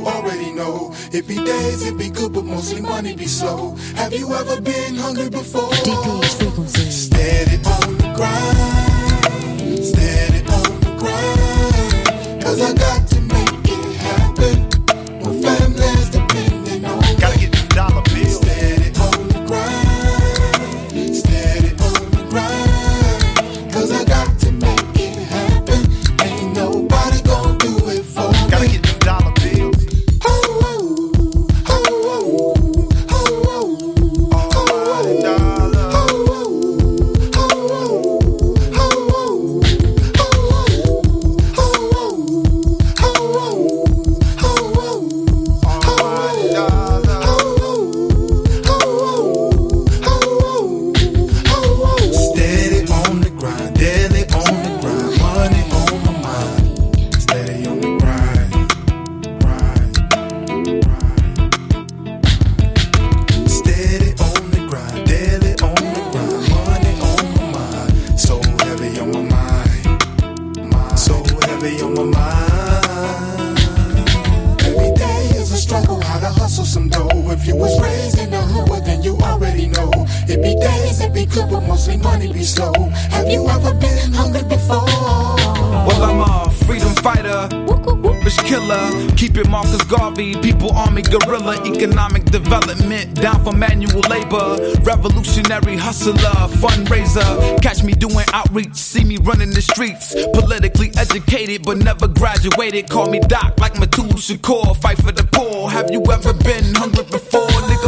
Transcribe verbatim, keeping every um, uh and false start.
you already know. It be days, it be good, but mostly money be slow. Have you ever been hungry before? D P H frequency. Steady on the grind, steady on the grind, 'cause I got to make it happen when family's depending on me. Gotta get them dollar bills. Steady on the grind, steady on the grind, 'cause I got to make it happen. Ain't nobody gonna do it for me. Gotta get them dollar bills. Oh, oh, oh, oh, oh, oh, Almighty dollar. Almighty dollar. Steady on the grind, daily on the grind, money on my mind. Steady on the grind, grind, grind. Steady on the grind, daily on the grind, money on my mind. So heavy on my mind, mind. So heavy on my mind. Every day is a struggle, how to hustle some dough. If you was raised in the hood, then you already know. It be days, it be good, but mostly money be slow. Have you ever been hungry before? Well, I'm a freedom fighter, bitch killer. Keep it Marcus Garvey, people army guerrilla. Economic development, down for manual labor. Revolutionary hustler, fundraiser. Catch me doing outreach, see me running the streets. Politically educated, but never graduated. Call me Doc like Matul Shakur, fight for the poor. Have you ever been hungry before, nigga?